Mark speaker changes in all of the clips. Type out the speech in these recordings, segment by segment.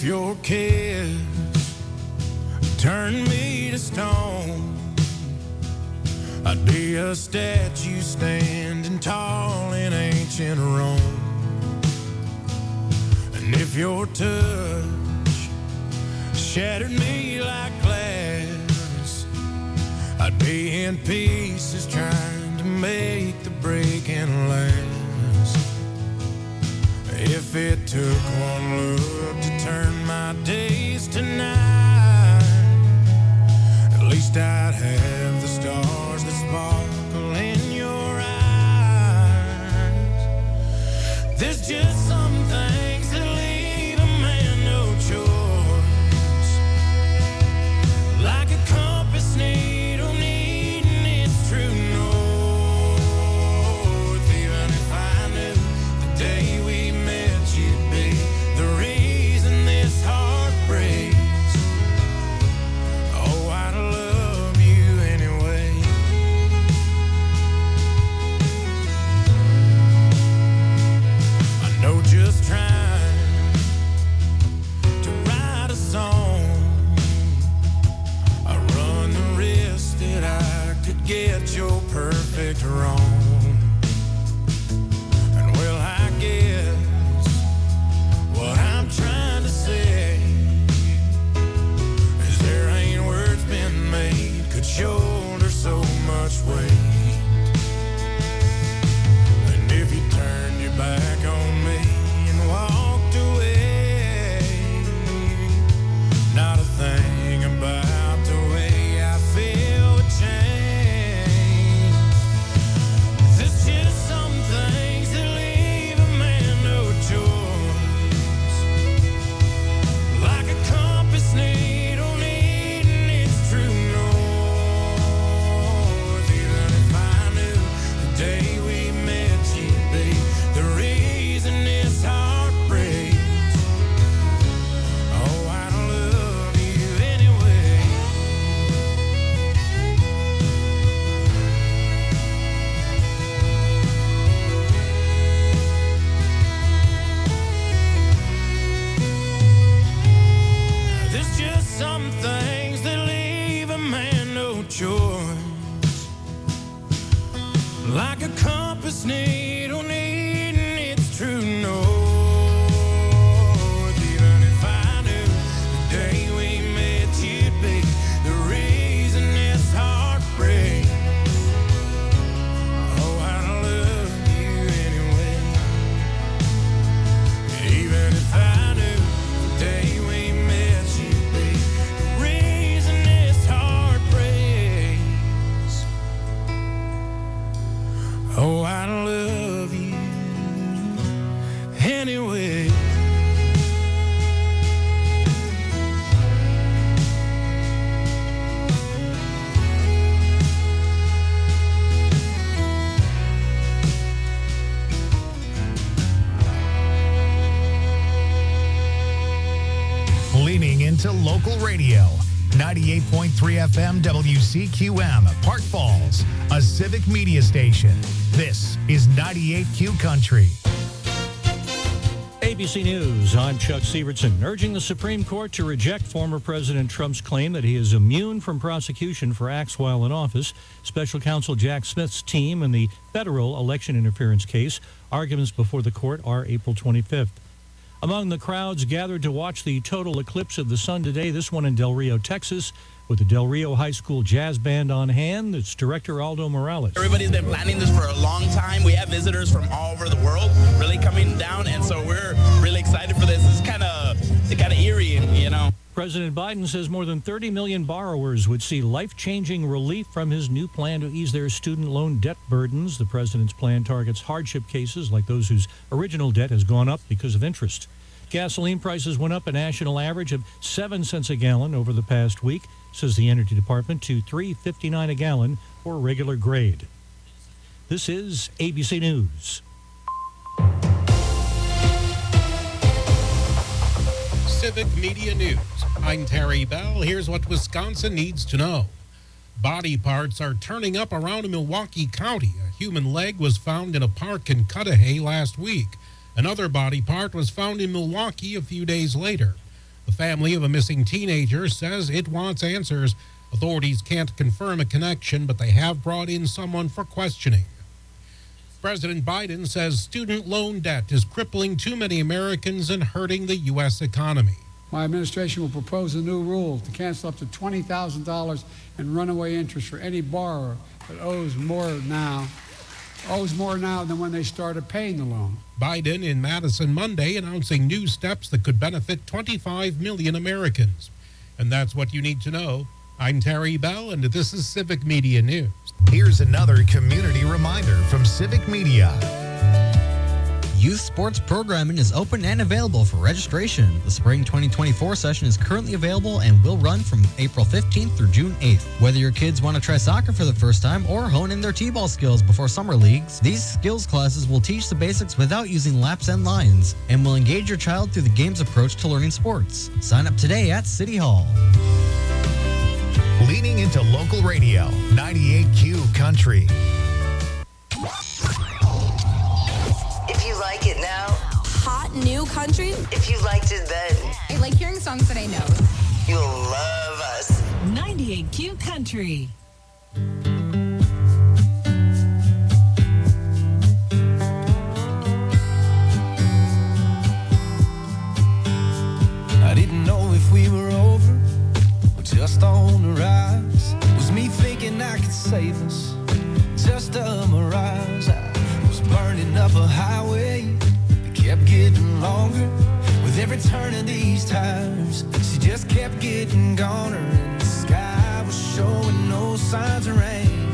Speaker 1: if your kiss turned me to stone, I'd be a statue standing tall in ancient Rome. And if your touch shattered me like glass, I'd be in pieces trying to make the breaking last. If it took one look to turn my days to night, at least I'd have the stars that sparkle in your eyes. There's just some things that leave a man no choice, like a compass needle needing its true north. Even if I knew the day we met you'd be the reason this heart breaks, oh, I'd love you anyway. I know just trying to write a song, I run the risk that I could get your perfect wrong. And well, I guess what I'm trying to say is there ain't words been made could shoulder so much weight. And if you turned your back on me and walked away, not a thing about the way I feel would change. There's just some things that leave a man no choice, like a compass needle needing its true north. Even if I knew the day we met you'd be the reason this heart breaks, oh, I'd love you anyway. There's just some things that leave a man no choice, like a compass needle needing its true north. Even if I knew the day we met you'd be the reason this heart breaks, oh, I'd love you anyway. Even if I knew the day we met you'd be the reason this heart breaks, oh, I'd love you anyway.
Speaker 2: Leaning into local radio. 98.3 FM WCQM, Park Falls, a civic media station. This is 98Q Country.
Speaker 3: ABC News, I'm Chuck Sievertson. Urging the Supreme Court to reject former President Trump's claim that he is immune from prosecution for acts while in office. Special Counsel Jack Smith's team in the federal election interference case. Arguments before the court are April 25th. Among the crowds gathered to watch the total eclipse of the sun today, this one in Del Rio, Texas, with the Del Rio High School Jazz Band on hand. It's director Aldo Morales.
Speaker 4: Everybody's been planning this for a long time. We have visitors from all over the world really coming down, and so we're really excited for this. It's kind of eerie, you know.
Speaker 3: President Biden says more than 30 million borrowers would see life-changing relief from his new plan to ease their student loan debt burdens. The president's plan targets hardship cases like those whose original debt has gone up because of interest. Gasoline prices went up a national average of 7 cents a gallon over the past week, says the Energy Department, to $3.59 a gallon for regular grade. This is ABC News.
Speaker 5: Civic Media News. I'm Terry Bell. Here's what Wisconsin needs to know. Body parts are turning up around Milwaukee County. A human leg was found in a park in Cudahy last week. Another body part was found in Milwaukee a few days later. The family of a missing teenager says it wants answers. Authorities can't confirm a connection, but they have brought in someone for questioning. President Biden says student loan debt is crippling too many Americans and hurting the U.S. economy.
Speaker 6: My administration will propose a new rule to cancel up to $20,000 in runaway interest for any borrower that owes more now than when they started paying the loan.
Speaker 5: Biden in Madison Monday announcing new steps that could benefit 25 million Americans. And that's what you need to know. I'm Terry Bell, and this is Civic Media News.
Speaker 2: Here's another community reminder from Civic Media.
Speaker 7: Youth sports programming is open and available for registration. The spring 2024 session is currently available and will run from April 15th through June 8th. Whether your kids want to try soccer for the first time or hone in their t-ball skills before summer leagues, these skills classes will teach the basics without using laps and lines and will engage your child through the game's approach to learning sports. Sign up today at City Hall.
Speaker 2: Leaning into local radio, 98Q Country.
Speaker 8: If you like it now,
Speaker 9: hot new country.
Speaker 8: If you liked it then,
Speaker 9: I like hearing songs that I know.
Speaker 8: You'll love us.
Speaker 10: 98Q Country.
Speaker 1: I didn't know if we were over or just on the rise. Was me thinking I could save us? Just a mirage. I was burning up a highway that kept getting longer. With every turn of these tires, she just kept getting goner. And the sky was showing no signs of rain.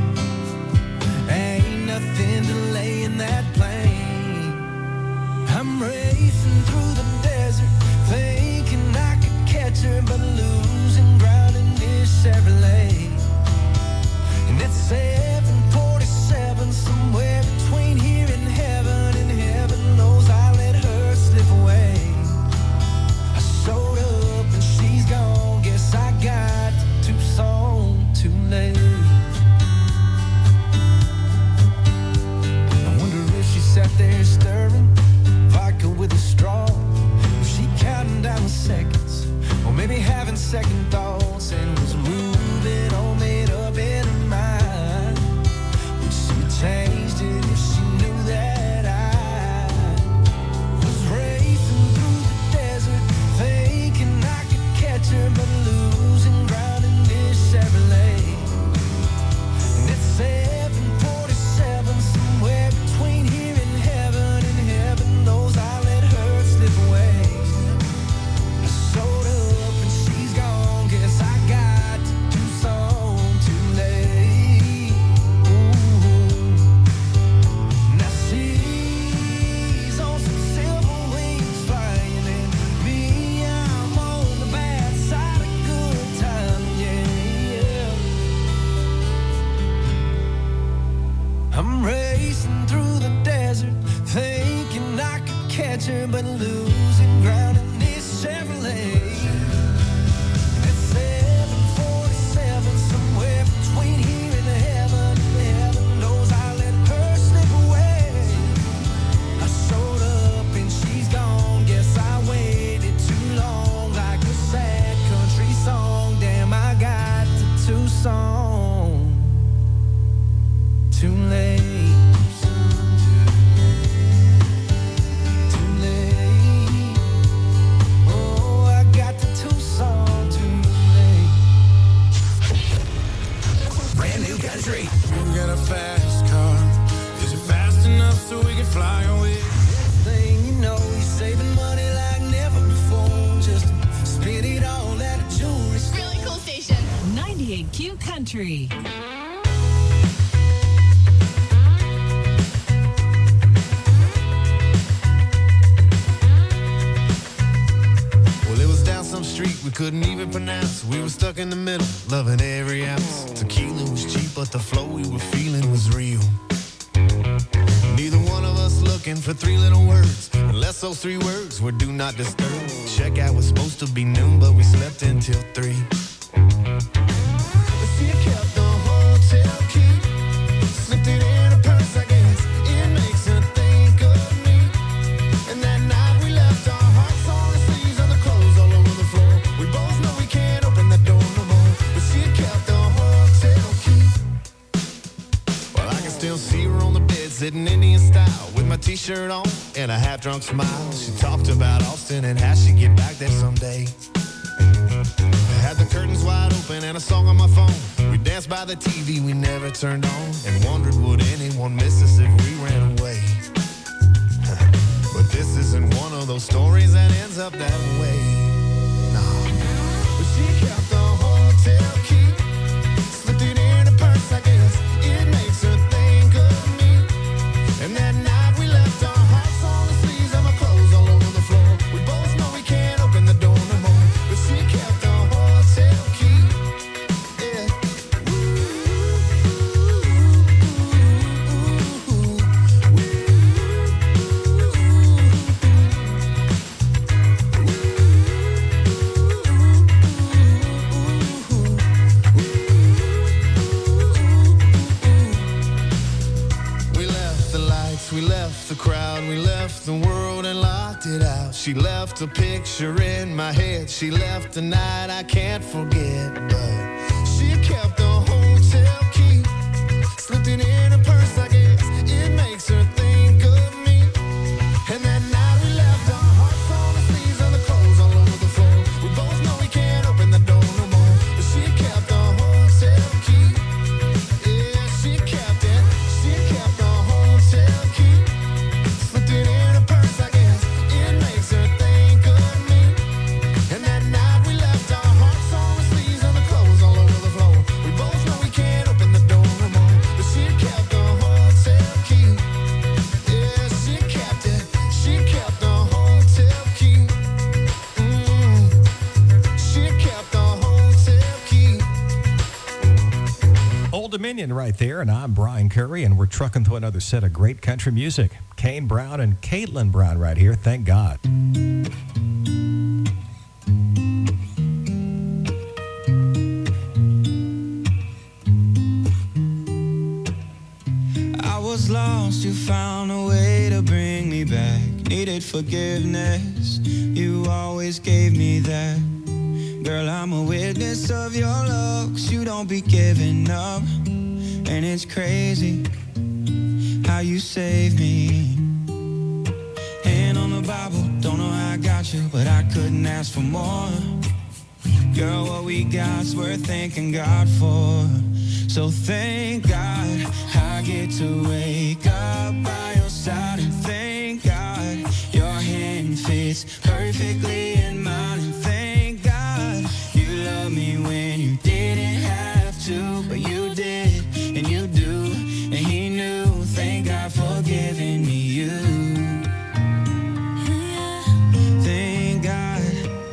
Speaker 1: Ain't nothing delaying that plane. I'm racing through the desert, thinking I could catch her, but losing ground in this Chevrolet. And it's 747, somewhere between here and heaven knows I let her slip away. I showed up and she's gone, guess I got to Tucson too late. I wonder if she sat there stirring vodka with a straw. Was she counting down the seconds, or maybe having second thoughts, and was moving all made up in her mind? Would she have changed it if she knew that I was racing through the desert, thinking I could catch her, but losing ground in this Chevrolet? And it's 747, somewhere between here and heaven knows I let her slip away. I showed up and she's gone, guess I got to Tucson too late. Ooh. Now she's on some silver wings flying, and me, I'm on the bad side of good time, yeah. I'm racing through the desert, thinking I could catch her, but losing ground in this Chevrolet. It's 747, somewhere between here and heaven knows I let her slip away. I showed up and she's gone, guess I waited too long, like a sad country song. Damn, I got to Tucson too late. Too late. Oh, I got to Tucson too late.
Speaker 11: Brand new country.
Speaker 1: You got a fast car. Is it fast enough so we can fly away?
Speaker 11: Next thing you know, you're saving money like never before. Just spend it all at a jewelry store.
Speaker 9: Really cool station.
Speaker 10: 98Q Country.
Speaker 1: Well, it was down some street we couldn't even pronounce. We were stuck in the middle, loving every ounce. Tequila was cheap, but the flow we were feeling was real. Neither one of us looking for three little words, unless those three words were do not disturb. Checkout was supposed to be noon, but we slept until 3. She kept the hotel key, slipped it in her purse, I guess. It makes her think of me. And that night we left our hearts on the sleeves of the clothes all over t-shirt on and a half-drunk smile. She talked about Austin and how she'd get back there someday. I had the curtains wide open and a song on my phone. We danced by the TV we never turned on and wondered would anyone miss us if we ran away. But this isn't one of those stories that ends up that way. Nah. But she kept the hotel key, slipped it in her purse, I guess. It makes her think of me. And that night we left our hearts on the sleeves of our clothes all over the floor. We both know we can't open the door no more. But she kept the hotel key. Yeah. We left the crowd, we left the world and locked it out. She left a picture in my head, she left a night I can't forget. But she kept the hotel key, slipped it in her purse, I guess. It makes her think of me. And that night we left our hearts on the sleeves of the clothes all over the floor. We both know we can't open the door no more. But she kept the hotel key. Yeah, she kept it. She kept the hotel key. Slipped it in her purse, I guess. It makes her think of me. And that night we left our hearts on the sleeves of the clothes all over the floor. We both know we can't open the door no more. But she kept the hotel key. Yeah, she kept it. She kept the hotel key. She kept the hotel key.
Speaker 12: Old Dominion right there, and I'm Brian Curry, and we're trucking through another set of great country music. Kane Brown and Caitlin Brown right here, thank God.
Speaker 11: I was lost, you found a way to bring me back. Needed forgiveness, you always gave me that. Girl, I'm a witness of your love, 'cause you don't be giving up. And it's crazy how you saved me. Hand on the Bible, don't know how I got you, but I couldn't ask for more. Girl, what we got's worth thanking God for. So thank God I get to wake up by your side, and thank God your hand fits perfectly in mine, and thank God you love me when you didn't have to, but you did, and you do, and he knew. Thank God for giving me you. Thank God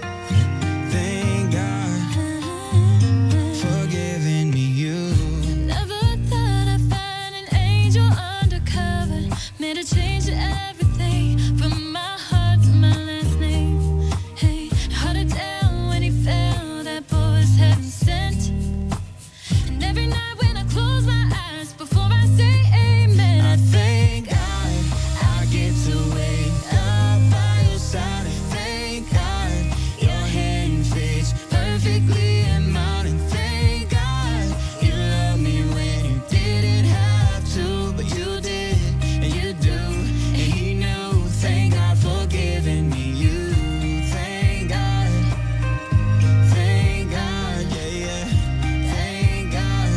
Speaker 11: for giving me you.
Speaker 13: Never thought I'd find an angel undercover, made a change to everything from my heart to my last name. Hey, hard to tell when he fell, that boy was heaven sent. And every night when I close my eyes before I say amen, I thank God I get to wake up by your side, and thank God your hand fits perfectly in mine, and thank God you love me when you didn't have to, but you did, and you do, and he knew. Thank God for giving me you. Thank God, yeah, yeah. Thank God.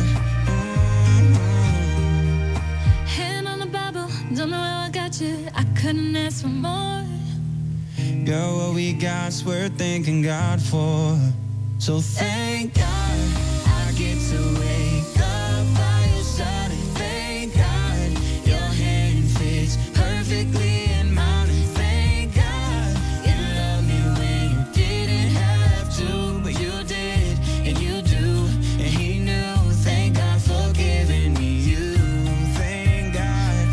Speaker 13: Hand on the Bible, don't know how I got you, I couldn't ask for more.
Speaker 11: Girl, what we got's worth thanking God for. So thank God I get to wake up by your side, and thank God your hand fits perfectly in mine, and thank God you love me when you didn't have to, but you did, and you do, and he knew. Thank God for giving me you. Thank God,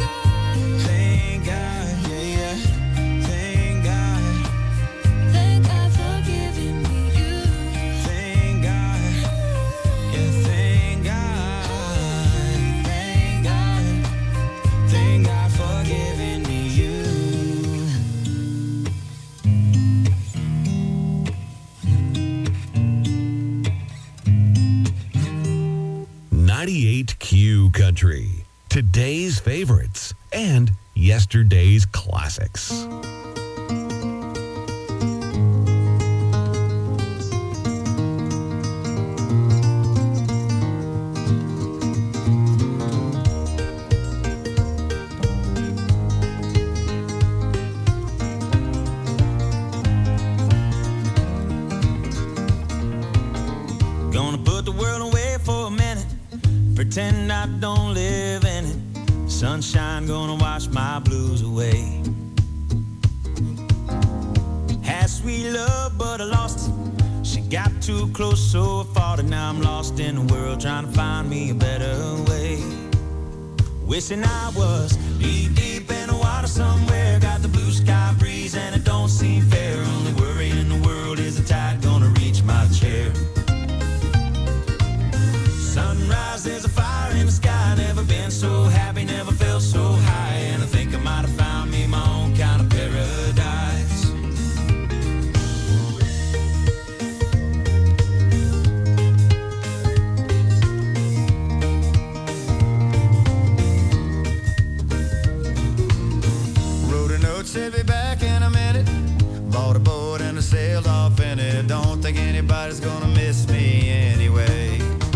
Speaker 11: yeah, yeah. Thank God for giving me you. Thank God, yeah, thank God for giving me you.
Speaker 14: 98Q Country. Today's favorites and Yesterday's Classics.
Speaker 11: Pretend I don't live in it. Sunshine gonna wash my blues away. Had sweet love, but I lost it. She got too close, so I fought it. Now I'm lost in the world, trying to find me a better way. Wishing I was deep, deep in the water somewhere. Got the blue sky breeze, and it don't seem fair. Only worry in the world is the tide gonna reach my chair. Sunrise, there's a fire in the sky. Never been so happy, never felt so high. And I think I might have found me my own kind of paradise.
Speaker 15: Wrote a note, said be back in a minute. Bought a boat and I sailed off in it. Don't think anybody's gonna miss me anyway.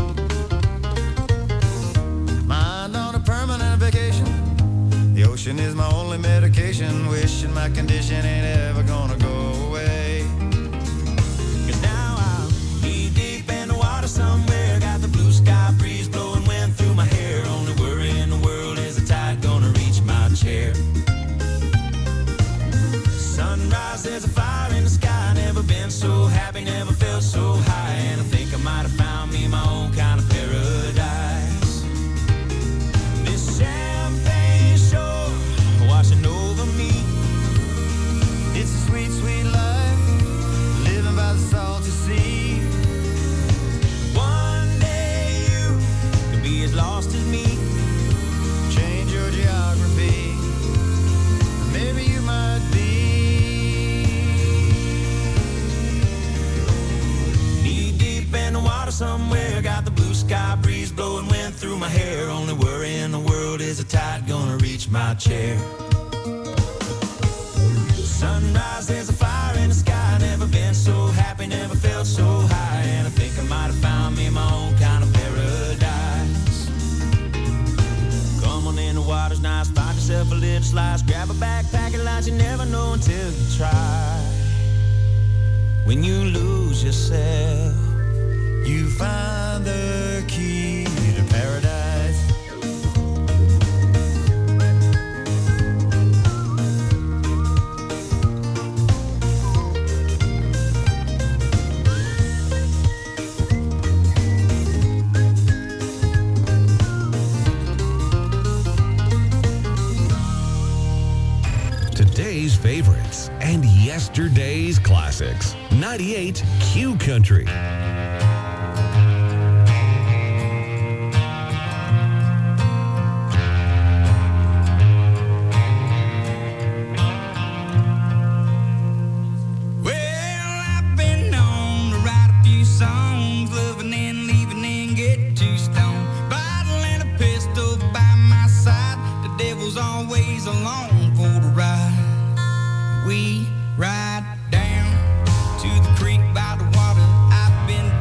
Speaker 15: Mind on a permanent vacation. The ocean is my only medication. Wishing my condition ain't ever gonna go away.
Speaker 11: 'Cause now I'm knee deep in the water somewhere. Got the blue sky breeze blowing wind through my hair. Only worry in the world is the tide gonna reach my chair. Sunrise, there's a fire in the sky. Never been so happy, never felt so high. And I think I might have found me my own kind of paradise. Champagne shore washing over me.
Speaker 15: It's a sweet, sweet life, living by the salty sea.
Speaker 11: One day you could be as lost as me.
Speaker 15: Change your geography, maybe you might be.
Speaker 11: Knee deep in the water somewhere. Got the blue sky breeze blowing wind through my hair. Only worry in the world is the tide gonna reach my chair. Sunrise, there's a fire in the sky. Never been so happy, never felt so high. And I think I might have found me my own kind of paradise. Come on in, the water's nice. Find yourself a little slice. Grab a backpack and lunch. You never know until you try. When you lose yourself,
Speaker 15: you find the key to paradise.
Speaker 14: Today's favorites and yesterday's classics. 98 Q Country.
Speaker 11: Always along for the ride. We ride down to the creek by the water. I've been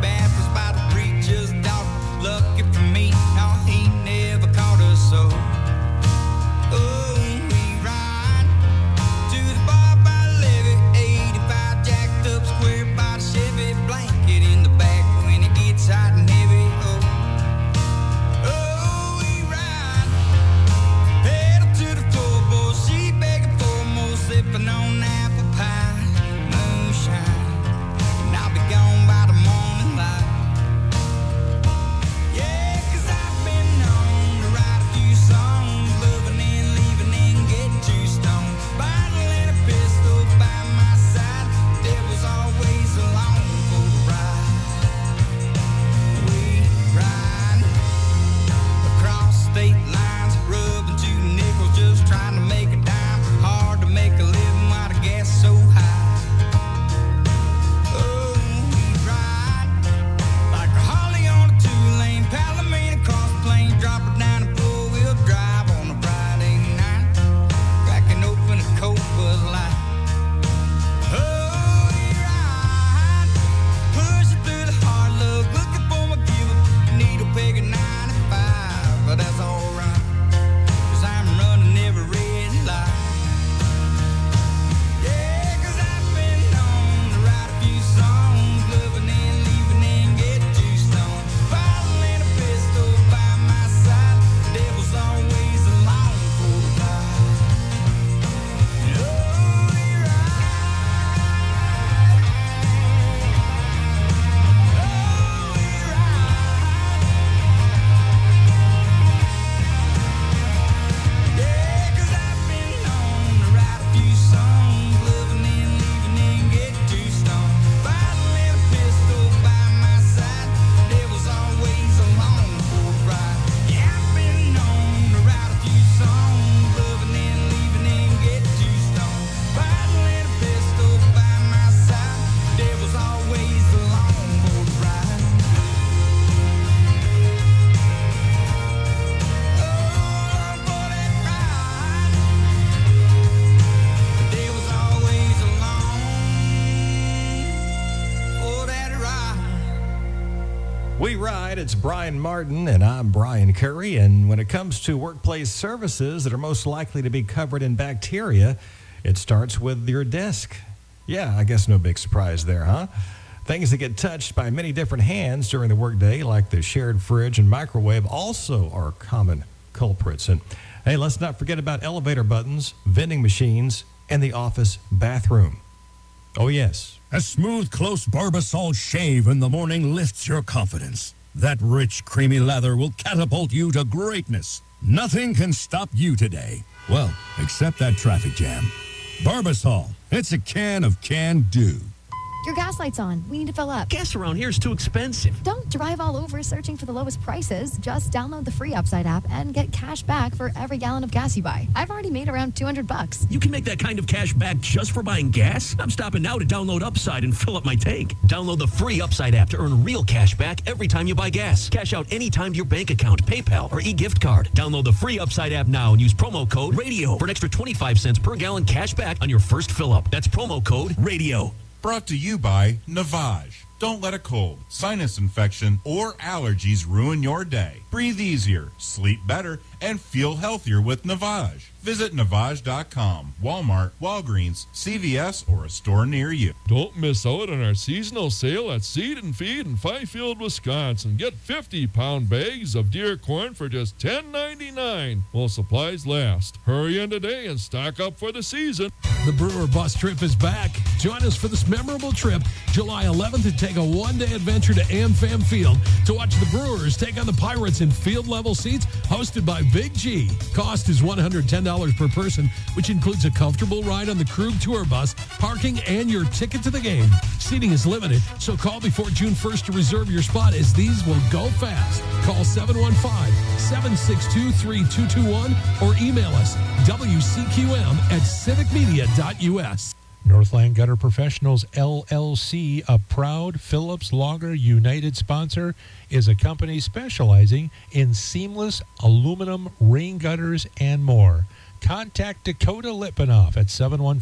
Speaker 12: We Ride, it's Brian Martin, and I'm Brian Curry. And when it comes to workplace services that are most likely to be covered in bacteria, it starts with your desk. Yeah, I guess no big surprise there, huh? Things that get touched by many different hands during the workday, like the shared fridge and microwave, also are common culprits. And hey, let's not forget about elevator buttons, vending machines, and the office bathroom. Oh, yes.
Speaker 16: A smooth, close Barbasol shave in the morning lifts your confidence. That rich, creamy lather will catapult you to greatness. Nothing can stop you today. Well, except that traffic jam. Barbasol. It's a can of can-do.
Speaker 17: Your gas light's on. We need to fill up.
Speaker 18: Gas around here is too expensive.
Speaker 17: Don't drive all over searching for the lowest prices. Just download the free Upside app and get cash back for every gallon of gas you buy. I've already made around $200.
Speaker 18: You can make that kind of cash back just for buying gas? I'm stopping now to download Upside and fill up my tank. Download the free Upside app to earn real cash back every time you buy gas. Cash out anytime to your bank account, PayPal, or e-gift card. Download the free Upside app now and use promo code RADIO for an extra 25 cents per gallon cash back on your first fill-up. That's promo code RADIO.
Speaker 19: Brought to you by Navage. Don't let a cold, sinus infection, or allergies ruin your day. Breathe easier, sleep better, and feel healthier with Navage. Visit Navage.com, Walmart, Walgreens, CVS, or a store near you.
Speaker 20: Don't miss out on our seasonal sale at Seed and Feed in Fifield, Wisconsin. Get 50-pound bags of deer corn for just $10.99 while supplies last. Hurry in today and stock up for the season.
Speaker 21: The Brewer Bus Trip is back. Join us for this memorable trip, July 11th, and take a one-day adventure to AmFam Field to watch the Brewers take on the Pirates in field-level seats hosted by Big G. Cost is $110 per person, which includes a comfortable ride on the Krug Tour Bus, parking, and your ticket to the game. Seating is limited, so call before June 1st to reserve your spot, as these will go fast. Call 715-762-3221 or email us wcqm@civicmedia.us.
Speaker 22: Northland Gutter Professionals, LLC, a proud Phillips Lager United sponsor, is a company specializing in seamless aluminum rain gutters and more. Contact Dakota Lipinoff at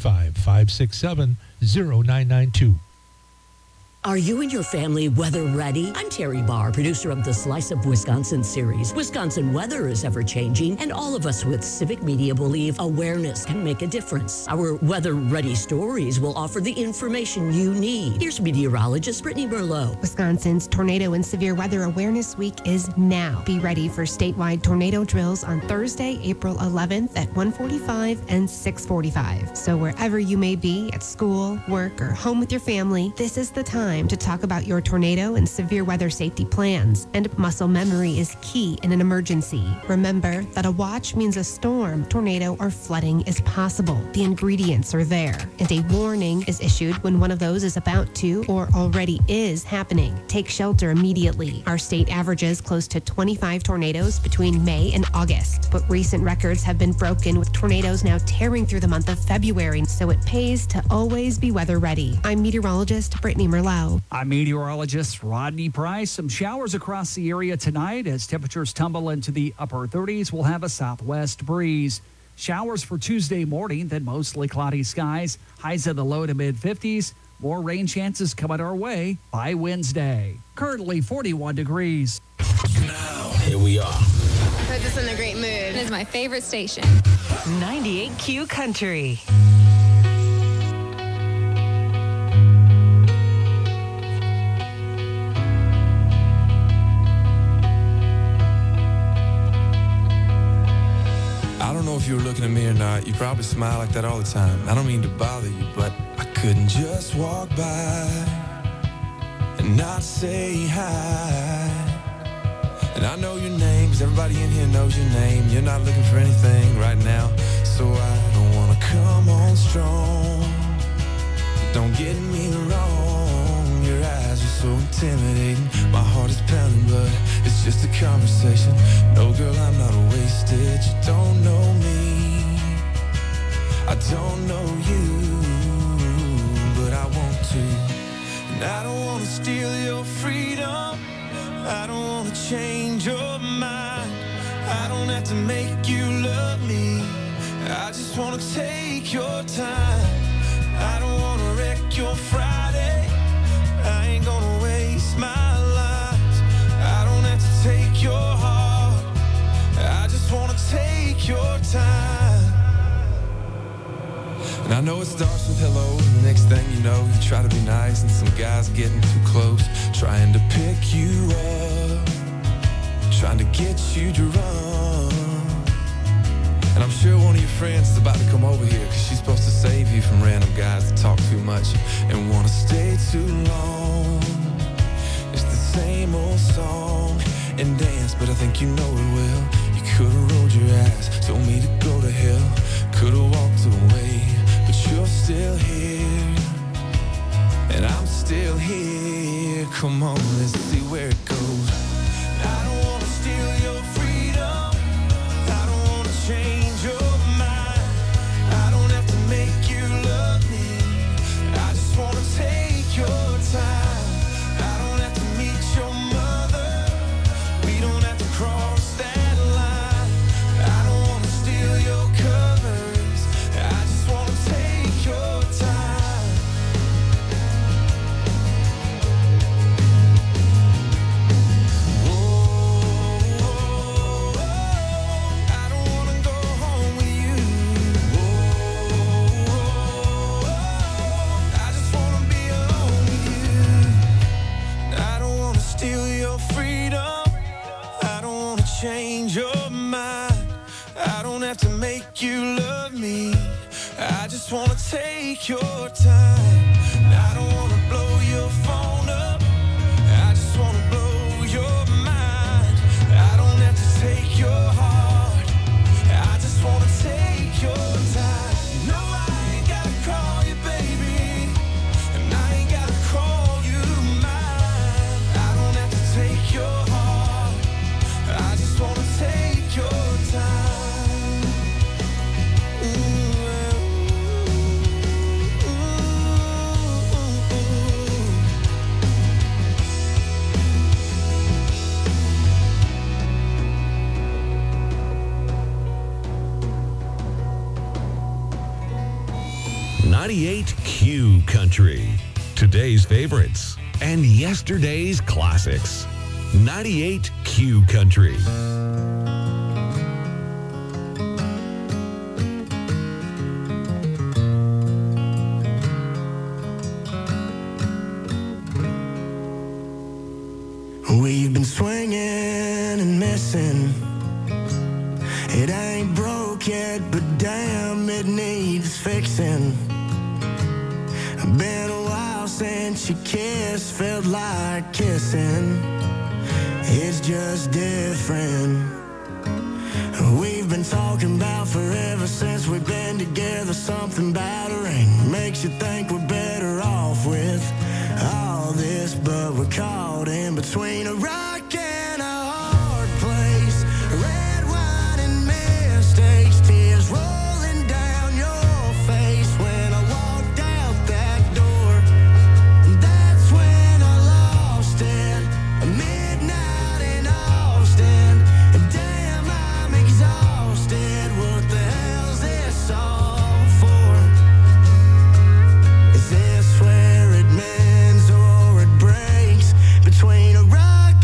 Speaker 22: 715-567-0992.
Speaker 23: Are you and your family weather ready? I'm Terry Barr, producer of the Slice of Wisconsin series. Wisconsin weather is ever changing, and all of us with Civic Media believe awareness can make a difference. Our weather ready stories will offer the information you need. Here's meteorologist Brittany Merlot.
Speaker 24: Wisconsin's Tornado and Severe Weather Awareness Week is now. Be ready for statewide tornado drills on Thursday, April 11th at 1:45 and 6:45. So wherever you may be, at school, work, or home with your family, this is the time to talk about your tornado and severe weather safety plans. And muscle memory is key in an emergency. Remember that a watch means a storm, tornado, or flooding is possible. The ingredients are there, and a warning is issued when one of those is about to or already is happening. Take shelter immediately. Our state averages close to 25 tornadoes between May and August, but recent records have been broken, with tornadoes now tearing through the month of February, so it pays to always be weather ready. I'm meteorologist Brittany Merlot.
Speaker 25: I'm meteorologist Rodney Price. Some showers across the area tonight as temperatures tumble into the upper 30s. We'll have a southwest breeze. Showers for Tuesday morning, then mostly cloudy skies. Highs in the low to mid 50s. More rain chances coming our way by Wednesday. Currently 41 degrees.
Speaker 18: Now, here we are.
Speaker 9: Puts us in a great mood. It's my favorite station.
Speaker 10: 98Q Country.
Speaker 26: I don't know if you were looking at me or not. You probably smile like that all the time. I don't mean to bother you, but I couldn't just walk by and not say hi. And I know your name, 'cause everybody in here knows your name. You're not looking for anything right now, so I don't wanna come on strong. But don't get me wrong, your eyes are so intimidating. My heart is pounding, but it's just a conversation. No, girl, I'm not wasted. You don't know me, I don't know you, but I want to. And I don't want to steal your freedom, I don't want to change your mind. I don't have to make you love me, I just want to take your time. I don't want to wreck your Friday, I ain't gonna waste my life know it starts with hello, and the next thing you know, you try to be nice, and some guy's getting too close, trying to pick you up, trying to get you to run. And I'm sure one of your friends is about to come over here, cause she's supposed to save you from random guys that talk too much and wanna stay too long. It's the same old song and dance, but I think you know it well. You could've rolled your eyes, told me to go to hell, could've walked away, but you're still here, and I'm still here. Come on, let's see where it goes. I don't wanna steal your freedom, I don't wanna change your mind, I don't have to make you love me, I just wanna take your time. I don't have to meet your mother, we don't have to cross that line. I don't wanna steal your covers, I just wanna take your time. Whoa, I don't wanna go home with you. Whoa, I just wanna be alone with you. I don't wanna steal your freedom, I don't wanna change your mind, I don't have to make you love me, I just wanna take your time. I don't wanna blow your phone up, I just wanna blow your mind, I don't have to take your heart, I just wanna take your time. No, I ain't gotta call you baby, and I ain't gotta call you mine, I don't have to take your heart, I just wanna take your time.
Speaker 14: Q Country. Today's favorites and yesterday's classics. 98 Q Country.
Speaker 2: We've been swinging and missing. It ain't broke yet, but damn, it needs fixing. Been a while since you kissed, felt like kissing. It's just different. We've been talking about forever since we've been together. Something about a ring makes you think we're better off with all this, but we're caught in between a rock and a hard place. Red wine and mistakes, tears rolling down your face. When I walked out that door, that's when I lost it. Midnight in Austin, damn, I'm exhausted. What the hell's this all for? Is this where it mends or it breaks? Between a rock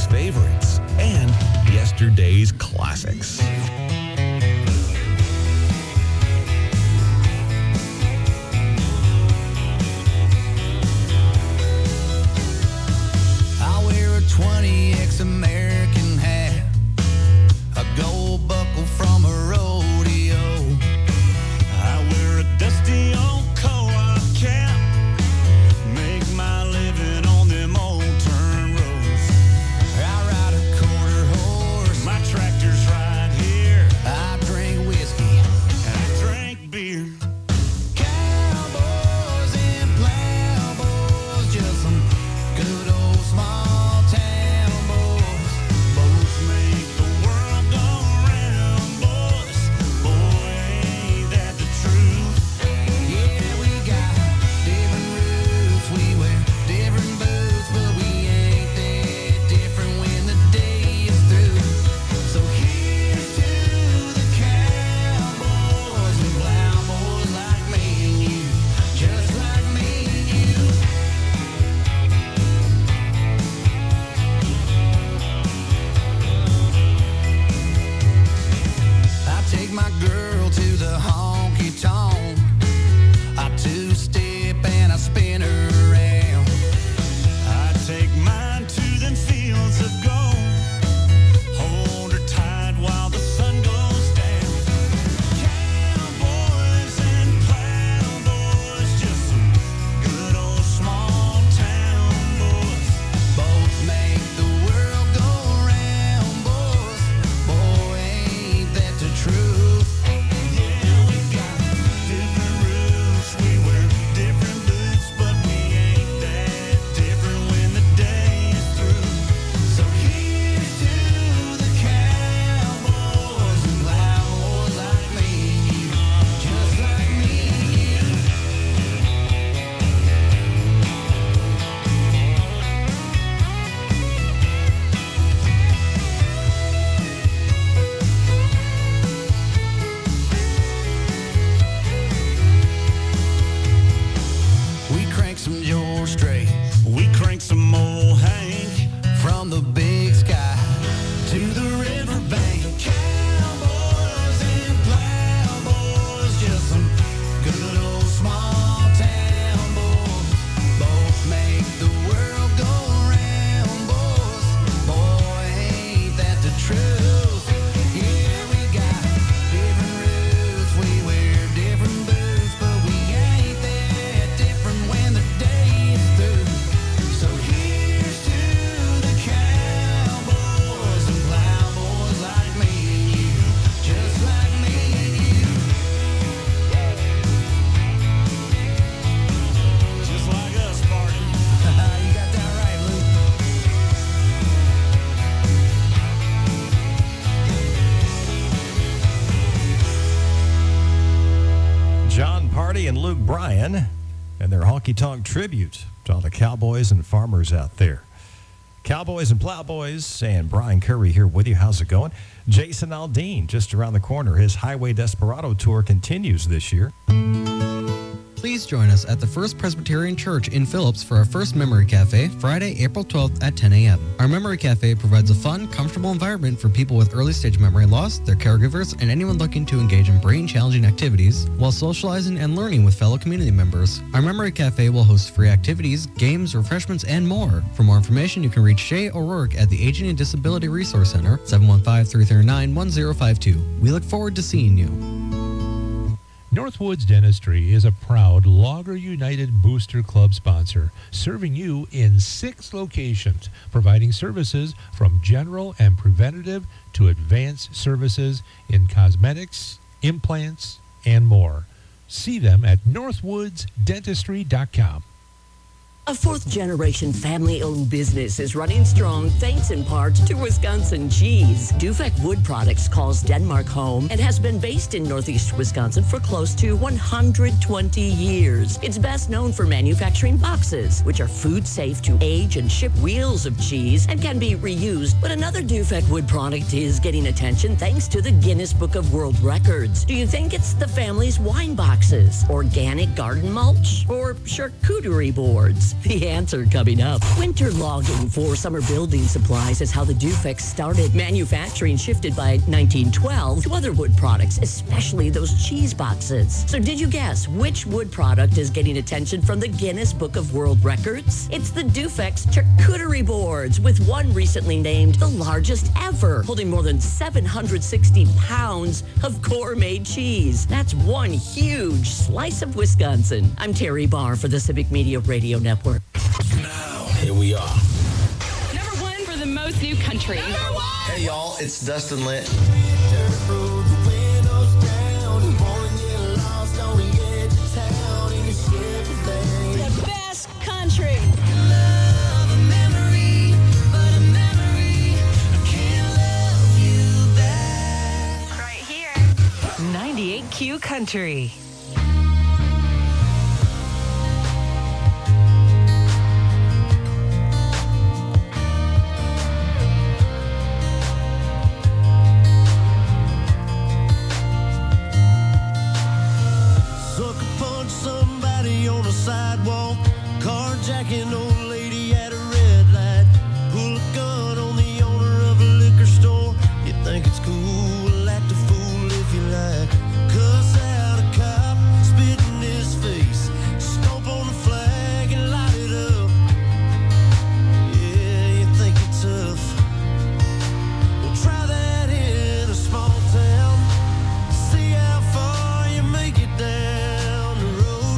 Speaker 14: today's favorites and yesterday's classics.
Speaker 2: I wear a 20X American hat, a gold buckle from a rodeo.
Speaker 3: I wear a dusty old co-op cap, make my living on them old turn roads.
Speaker 2: I ride a quarter horse,
Speaker 3: My tractor's right here,
Speaker 2: I drink whiskey.
Speaker 3: and I drink beer.
Speaker 2: Cowboys and plowboys, just some good old small town boys.
Speaker 3: Both make the world go round, boys. Boy, ain't that the truth?
Speaker 2: Yeah, we got different roofs, we wear different boots, but we ain't that different when the day is through. So here's to the cowboys and plowboys like me and you, just like me and you. I take my girl to the honky tonk. I two-step and I spin her around.
Speaker 3: I take mine to them fields of gold. Hold her tight while the sun goes down. Cowboys and plowboys, just some good old small town boys.
Speaker 2: Both make the world go round, boys. Boy, ain't that the truth?
Speaker 3: Yeah, we got different roofs, we wear different boots, but we ain't that different when the day is through.
Speaker 2: So here's to the cowboys and plowboys like me and you, just like me and you. We crank some George Strait
Speaker 3: We crank some old Hank.
Speaker 2: from the big sky to the riverbank. Cowboys and plowboys, just some good old small town boys. Both make the world go round, boys. Boy, ain't that the truth? Yeah, we got different roots, we wear different boots, but we ain't that different when the day is through. So here's to the cowboys and plowboys like me and you, just like me and you.
Speaker 3: Just like us, Marty.
Speaker 2: You got that right, Luke.
Speaker 12: John Party and Luke Bryan and their honky tonk tribute to all the cowboys and farmers out there. Cowboys and Plowboys and Brian Curry here with you. How's it going? Jason Aldean just around the corner. His Highway Desperado tour continues this year.
Speaker 4: Please join us at the First Presbyterian Church in Phillips for our first Memory Cafe, Friday, April 12th at 10 a.m. Our Memory Cafe provides a fun, comfortable environment for people with early-stage memory loss, their caregivers, and anyone looking to engage in brain-challenging activities while socializing and learning with fellow community members. Our Memory Cafe will host free activities, games, refreshments, and more. For more information, you can reach Shay O'Rourke at the Aging and Disability Resource Center, 715-339-1052. We look forward to seeing you.
Speaker 22: Northwoods Dentistry is a proud Logger United Booster Club sponsor, serving you in 6 locations, providing services from general and preventative to advanced services in cosmetics, implants, and more. See them at northwoodsdentistry.com.
Speaker 23: A fourth-generation family-owned business is running strong thanks in part to Wisconsin cheese. Dufek Wood Products calls Denmark home and has been based in Northeast Wisconsin for close to 120 years. It's best known for manufacturing boxes, which are food-safe to age and ship wheels of cheese and can be reused. But another Dufek Wood product is getting attention thanks to the Guinness Book of World Records. Do you think it's the family's wine boxes, organic garden mulch, or charcuterie boards? The answer coming up. Winter logging for summer building supplies is how the Dufix started. Manufacturing shifted by 1912 to other wood products, especially those cheese boxes. So did you guess which wood product is getting attention from the Guinness Book of World Records? It's the Dufix charcuterie boards, with one recently named the largest ever, holding more than 760 pounds of gourmet cheese. That's one huge slice of Wisconsin. I'm Terry Barr for the Civic Media Radio Network.
Speaker 1: Now, here we are.
Speaker 9: Number one for the most new country.
Speaker 1: Hey, y'all, it's Dustin Lent.
Speaker 9: The best country.
Speaker 10: 98Q Country.
Speaker 2: Sucker punch somebody on a sidewalk, carjacking old lady at a red light, pull a gun on the owner of a liquor store. You think it's cool, act a fool if you like, cuss out a cop, spit in his face, stomp on the flag and light it up. Yeah, you think you're tough. Well, try that in a small town, see how far you make it down the road.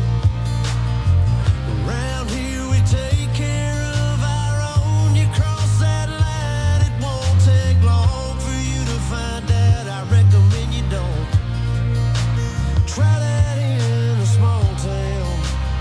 Speaker 2: Around here we take care of our own. You cross that line, it won't take long for you to find out. I recommend you don't. Try that in a small town.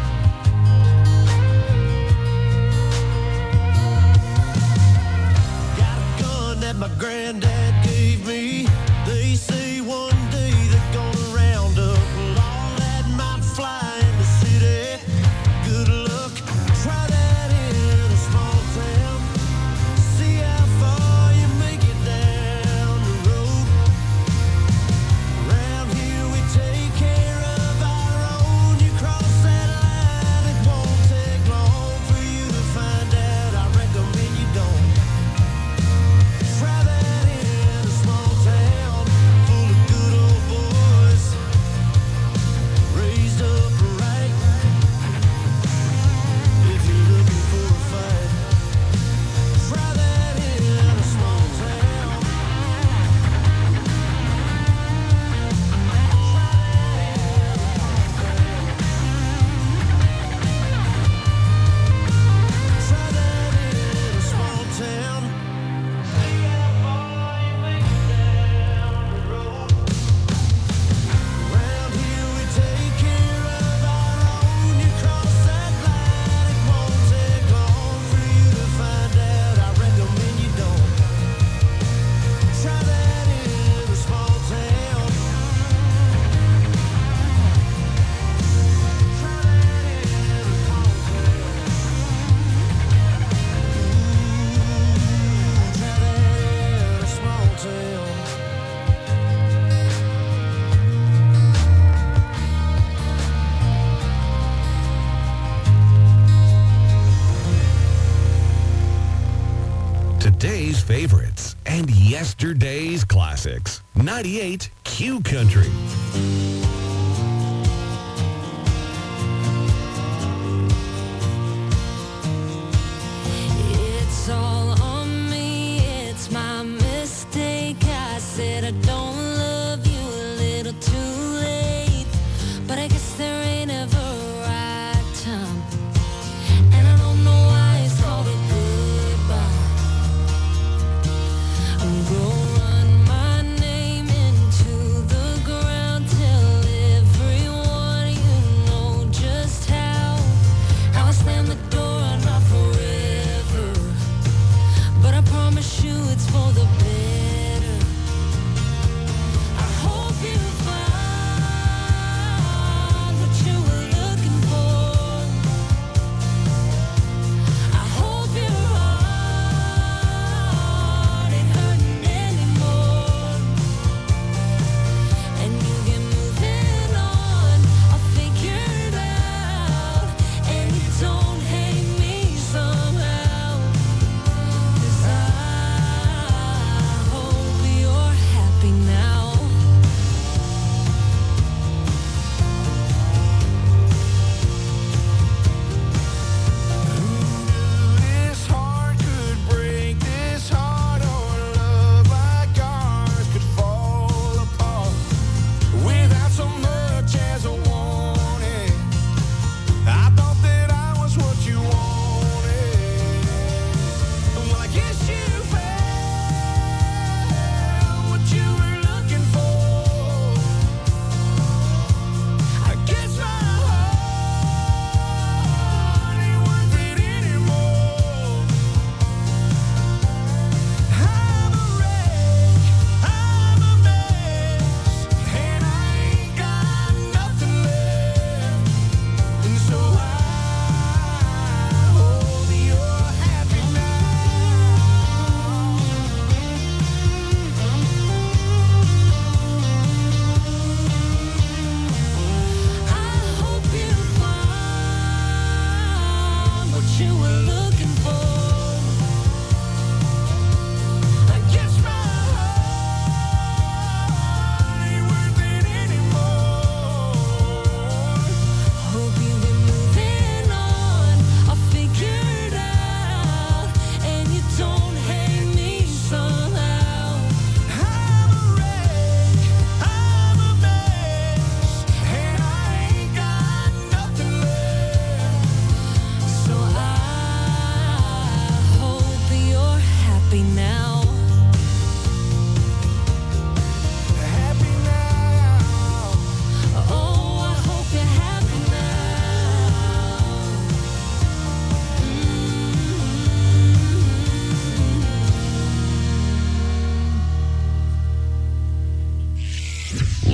Speaker 2: Got a gun that my granddad gave me. They say one day they're gonna round up all that might fly in the city. Good luck, try that in a small town. See how far you make it down the road. Around here we take care of our own. You cross that line, it won't take long for you to find out. I recommend you don't. Try that in a small town full of good old boys, raised up right. If you're looking for a fight, try that in a small town. Try that in a small town. See how far you make it down the road. Around here we take care of our own. You cross that line, it won't take long for you to find out. I recommend you don't. Try that in a small town. Try that in a small town. Try that in a small town.
Speaker 14: Today's favorites and yesterday's classics. 98 Q Country.
Speaker 5: It's all on me, it's my mistake. I said I don't love you a little too late, but I guess there ain't ever a right time, and I don't know why it's called a goodbye. Go run my name into the ground till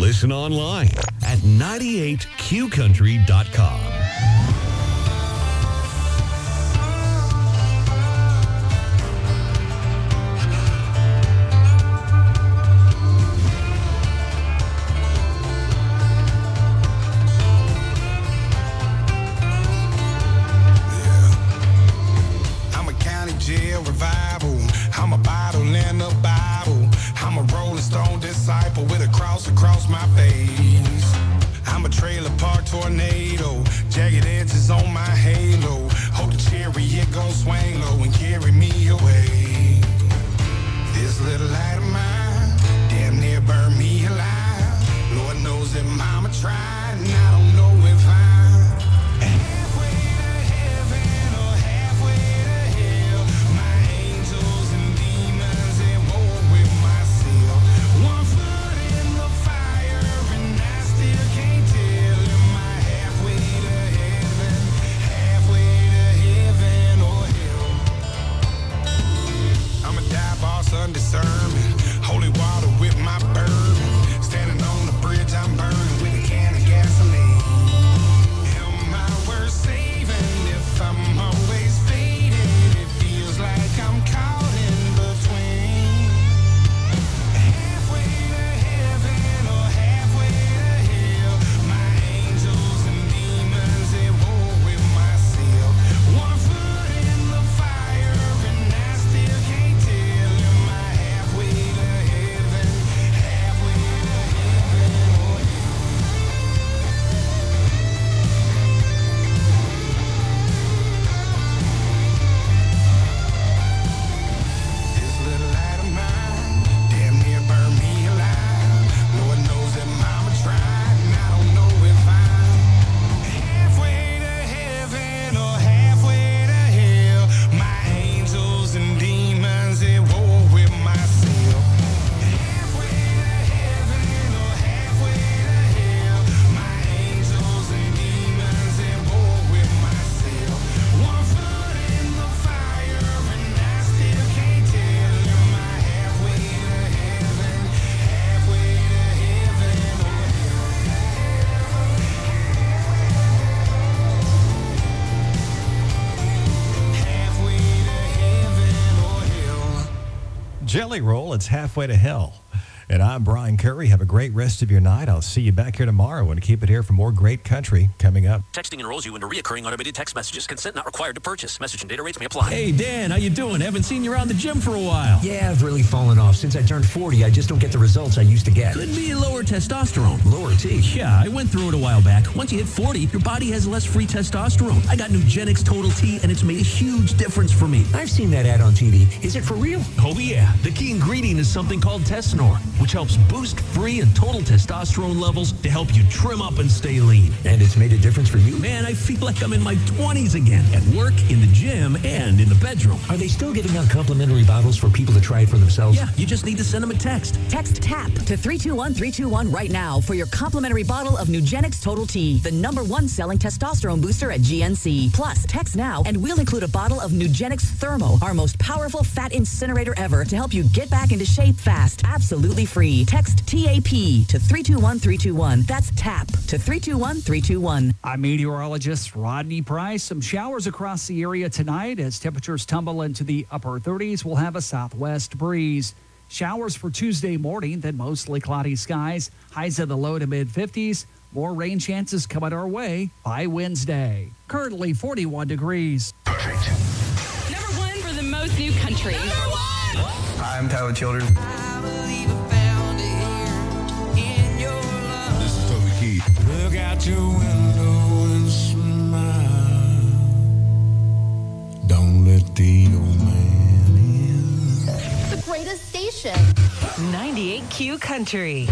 Speaker 14: Listen online at 98qcountry.com.
Speaker 3: I'm a county jail revival. I'm a bottle in the Bible. I'm a Rolling Stone disciple with a cross across my face. I'm a trailer park tornado. Jagged edges on my halo. Hope the chariot gon' swing low and carry me away. This little light of mine damn near burned me alive. Lord knows that mama tried, and I don't know if I'm halfway to heaven or halfway to hell. My angels and demons at war with myself. One foot in the fire and I still can't tell. Am I halfway to heaven, or hell? I'm a dive boss undiscernment. Holy water with my bourbon. Standing on the bridge I'm burning with a can of gasoline. Am I worth saving if I'm always faded? It feels like I'm caught in between. Halfway to heaven or halfway to hell. My angels and demons at war with myself. One foot in the fire and I still can't tell. Am I halfway to heaven, halfway to heaven, or this little light of mine damn near burned me alive. Lord knows that mama tried, and I don't know if I'm halfway to heaven or halfway to hell. My angels and demons at war with myself. Halfway to heaven or halfway to hell. My angels and demons at war with myself. One foot in the fire and I still can't tell. Am I halfway to heaven, halfway to heaven, or halfway to heaven or hell?
Speaker 12: Jelly Roll, it's halfway to hell. And I'm Brian Curry. Have a great rest of your night. I'll see you back here tomorrow and keep it here for more great country coming up.
Speaker 18: Texting enrolls you into reoccurring automated text messages. Consent not required to purchase. Message and data rates may apply.
Speaker 6: Hey, Dan, how you doing? Haven't seen you around the gym for a while.
Speaker 7: Yeah, I've really fallen off. Since I turned 40, I just don't get the results I used to get.
Speaker 6: Could be lower testosterone.
Speaker 7: Lower T.
Speaker 6: Yeah, I went through it a while back. Once you hit 40, your body has less free testosterone. I got Nugenix Total T, and it's made a huge difference for me.
Speaker 7: I've seen that ad on TV. Is it for real?
Speaker 6: Oh, yeah. The key ingredient is something called Tesnor, which helps boost free and total testosterone levels to help you trim up and stay lean.
Speaker 7: And it's made a difference for you?
Speaker 6: Man, I feel like I'm in my 20s again, at work, in the gym, and in the bedroom.
Speaker 7: Are they still giving out complimentary bottles for people to try it for themselves?
Speaker 6: Yeah, you just need to send them a text.
Speaker 8: Text TAP to 321321 right now for your complimentary bottle of Nugenix Total T, the #1 selling testosterone booster at GNC. Plus, text now and we'll include a bottle of Nugenix Thermo, our most powerful fat incinerator ever, to help you get back into shape fast. Absolutely free. Text TAP to 321321. That's TAP to 321321.
Speaker 25: I'm meteorologist Rodney Price. Some showers across the area tonight as temperatures tumble into the upper 30s. We'll have a southwest breeze. Showers for Tuesday morning, then mostly cloudy skies. Highs in the low to mid 50s. More rain chances coming our way by Wednesday. Currently 41 degrees.
Speaker 9: Number one for the most new country.
Speaker 11: Hi, I'm Tyler Childers.
Speaker 3: This is Toby Keith. Look out your window and smile. Don't let the old man in.
Speaker 13: The greatest station.
Speaker 10: 98Q Country.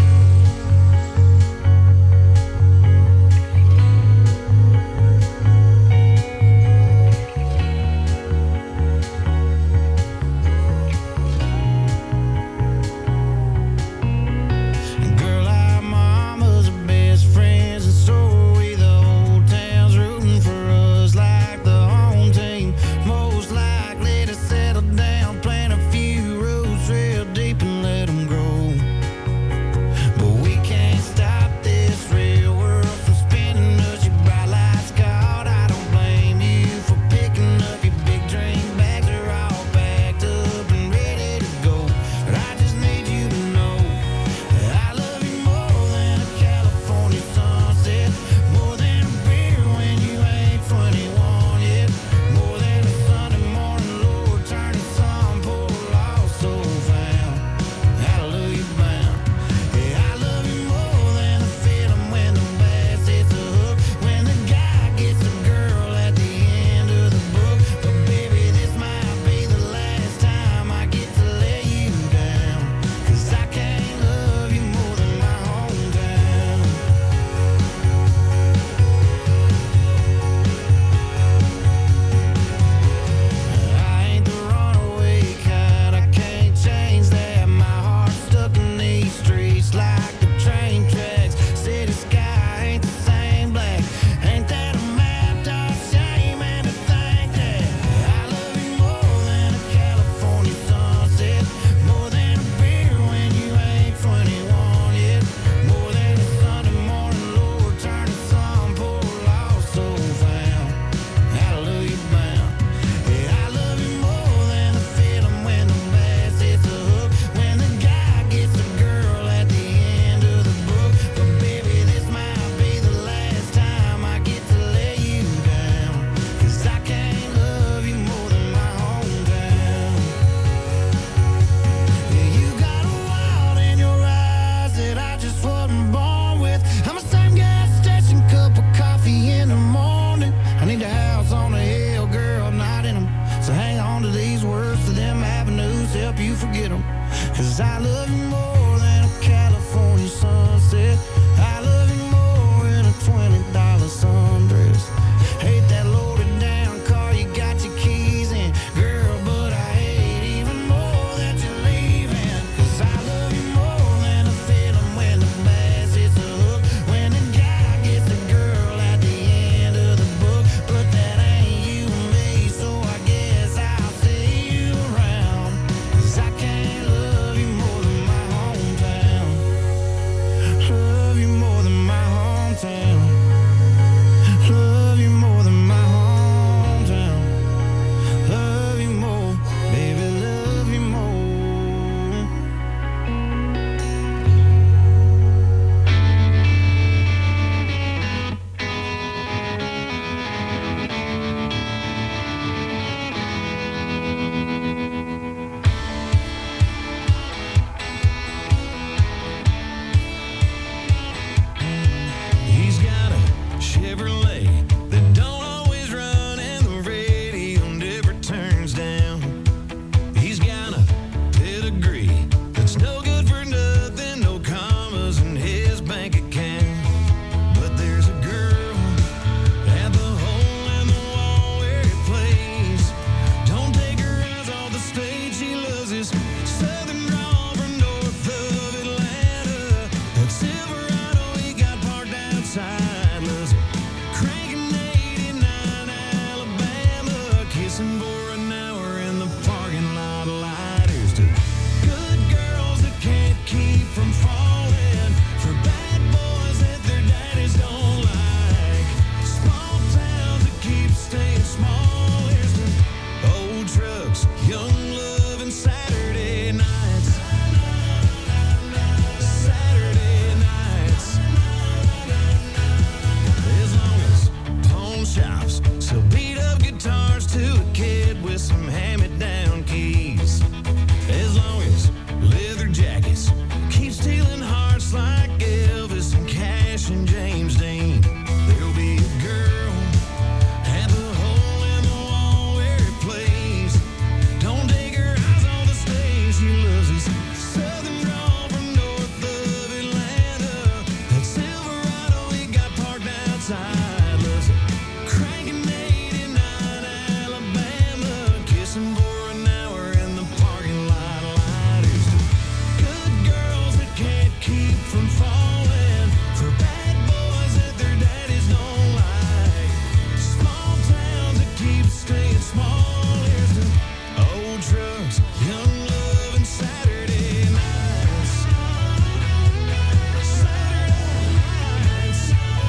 Speaker 3: Girl, our mama's best friends, and so are we. The whole town's rooting for us like the home team. Most likely to settle down, plant a few roots real deep and let them grow. But we
Speaker 2: from falling. For bad boys that their daddies don't like. Small towns that keep staying small. Here's to old trucks, young love, and Saturday nights. Saturday nights.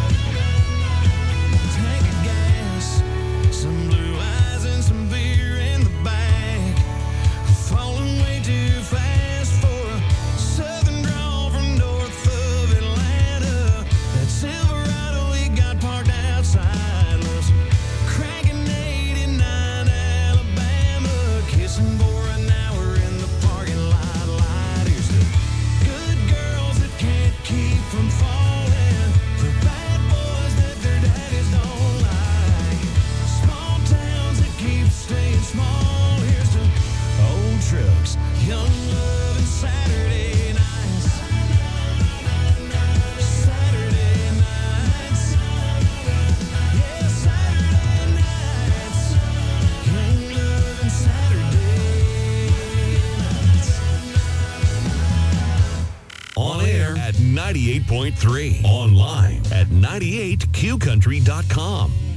Speaker 2: Tank of gas, some blue eyes and some beer in the back. Falling way too fast for a southern drawl from north of Atlanta. That Silverado we got parked outside was cranking 89 Alabama, kissing for an hour in the parking lot. Light. Here's to good girls that can't keep from falling. For bad boys that their daddies don't like. Small towns that keep staying small. Here's to old trucks, young love, and Saturday nights. Saturday nights. Yeah, Saturday nights. Young love and Saturday nights.
Speaker 14: On air at 98.3. Online at 98qcountry.com.